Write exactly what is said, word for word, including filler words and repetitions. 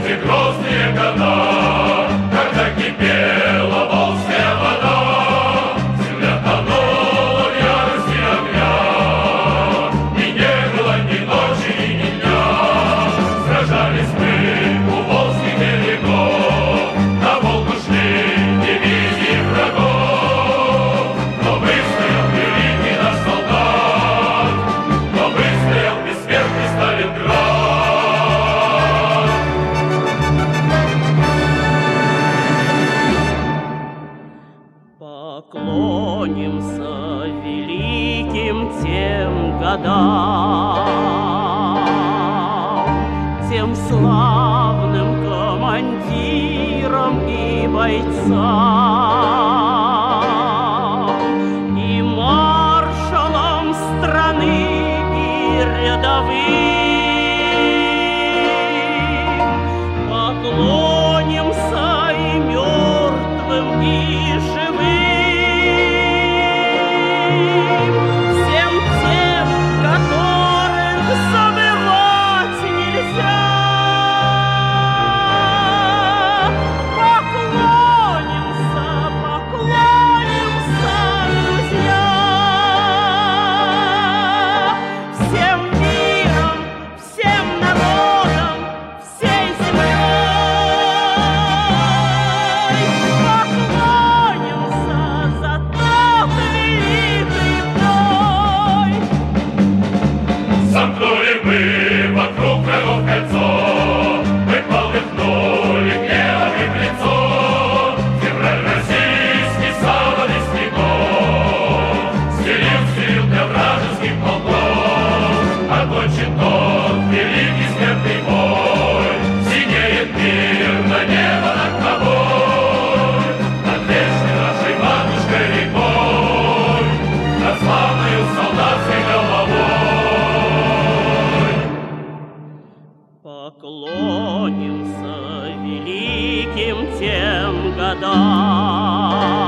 те грозные года, когда кипела волжская вода, земля тонула в ярости огня, и не было ни ночи, ни дня. Сражались мы у волжских берегов, на Волгу шли дивизии врагов, но выстоял великий наш солдат, но выстоял бессмертный Сталинград. Поклонимся великим тем годам, тем славным командирам и бойцам, и маршалам страны, и рядовым. Поклонимся и мертвым, и живым, всем тем, которых забывать нельзя. Поклонимся, поклонимся, друзья, всем миром, всем народом, всей землей. Поклонимся за тот великий бой. Замкнули мы вокруг врагов кольцо, мы полыхнули гневом и в лицо. Февраль российский саван из снегов стелил, стелил для вражеских полков. Окончен тот великий смертный бой, синеет мирно небо над тобой, над вечной нашей матушкой рекой, над славною солдатской головой. Поклонимся великим тем годам,